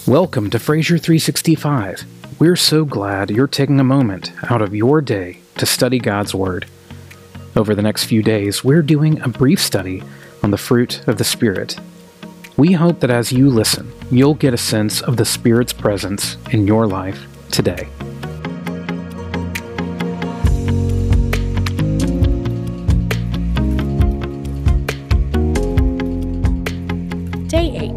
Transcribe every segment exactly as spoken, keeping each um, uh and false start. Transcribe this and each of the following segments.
Welcome to Fraser three sixty-five. We're so glad you're taking a moment out of your day to study God's Word. Over the next few days, we're doing a brief study on the fruit of the Spirit. We hope that as you listen, you'll get a sense of the Spirit's presence in your life today. Day eight.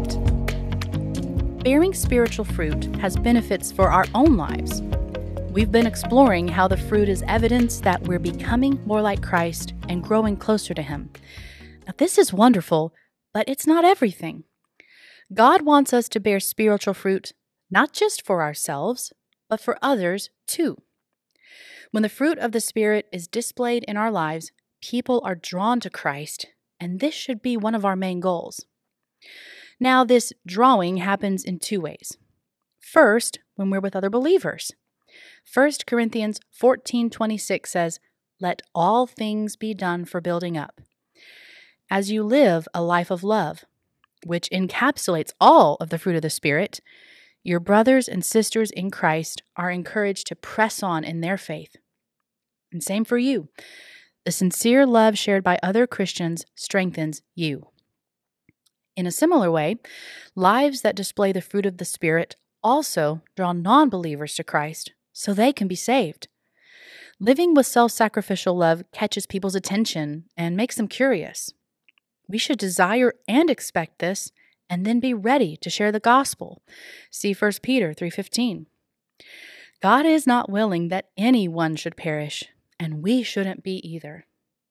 Bearing spiritual fruit has benefits for our own lives. We've been exploring how the fruit is evidence that we're becoming more like Christ and growing closer to Him. Now, this is wonderful, but it's not everything. God wants us to bear spiritual fruit not just for ourselves, but for others too. When the fruit of the Spirit is displayed in our lives, people are drawn to Christ, and this should be one of our main goals. Now, this drawing happens in two ways. First, when we're with other believers. First Corinthians fourteen twenty-six says, "Let all things be done for building up." As you live a life of love, which encapsulates all of the fruit of the Spirit, your brothers and sisters in Christ are encouraged to press on in their faith. And same for you. The sincere love shared by other Christians strengthens you. In a similar way, lives that display the fruit of the Spirit also draw non-believers to Christ so they can be saved. Living with self-sacrificial love catches people's attention and makes them curious. We should desire and expect this and then be ready to share the gospel. See First Peter three fifteen. God is not willing that anyone should perish, and we shouldn't be either.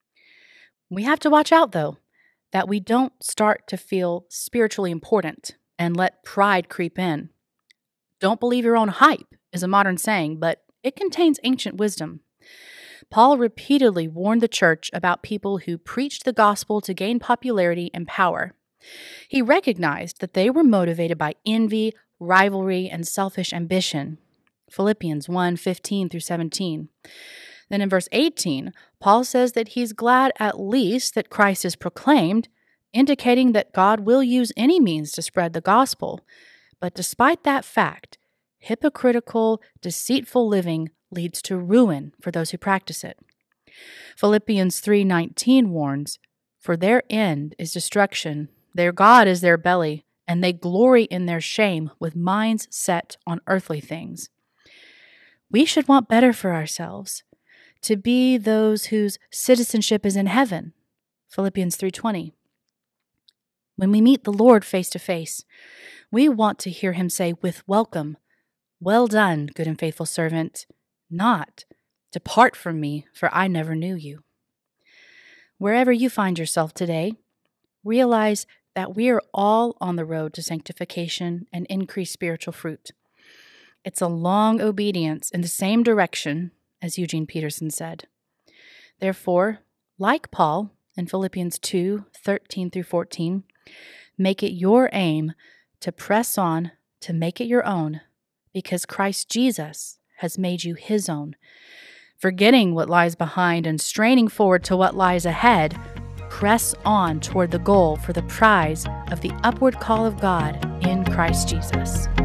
We have to watch out, though, that we don't start to feel spiritually important and let pride creep in. Don't believe your own hype is a modern saying, but it contains ancient wisdom. Paul repeatedly warned the church about people who preached the gospel to gain popularity and power. He recognized that they were motivated by envy, rivalry, and selfish ambition. Philippians one fifteen through seventeen. Then in verse eighteen, Paul says that he's glad at least that Christ is proclaimed, indicating that God will use any means to spread the gospel. But despite that fact, hypocritical, deceitful living leads to ruin for those who practice it. Philippians three nineteen warns, "For their end is destruction, their God is their belly, and they glory in their shame with minds set on earthly things." We should want better for ourselves, to be those whose citizenship is in heaven. Philippians three twenty. When we meet the Lord face to face, we want to hear Him say with welcome, "Well done, good and faithful servant," not, "Depart from me, for I never knew you." Wherever you find yourself today, realize that we are all on the road to sanctification and increased spiritual fruit. It's a long obedience in the same direction, as Eugene Peterson said. Therefore, like Paul in Philippians two thirteen through fourteen, make it your aim to press on to make it your own, because Christ Jesus has made you His own. Forgetting what lies behind and straining forward to what lies ahead, press on toward the goal for the prize of the upward call of God in Christ Jesus.